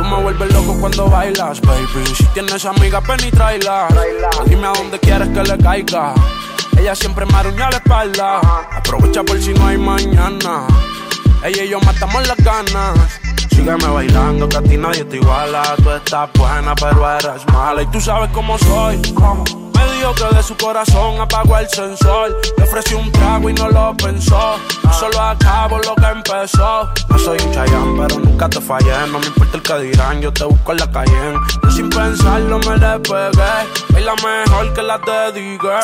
me vuelves loco cuando bailas, baby. Si tienes amigas, ven y tráela. Dime a dónde quieres que le caiga. Ella siempre me arruña la espalda. Aprovecha por si no hay mañana. Ella y yo matamos las ganas. Sígueme bailando, que a ti nadie te iguala. Tú estás buena, pero eres mala. Y tú sabes cómo soy. Me dijo que de su corazón apagó el sensor. Le ofrecí un trago y no lo pensó. Yo solo acabo lo que empezó. No soy un Chayanne, pero nunca te fallé. No me importa el que dirán, yo te busco en la calle. Yo sin pensarlo me le pegué. Baila mejor que la de Digger.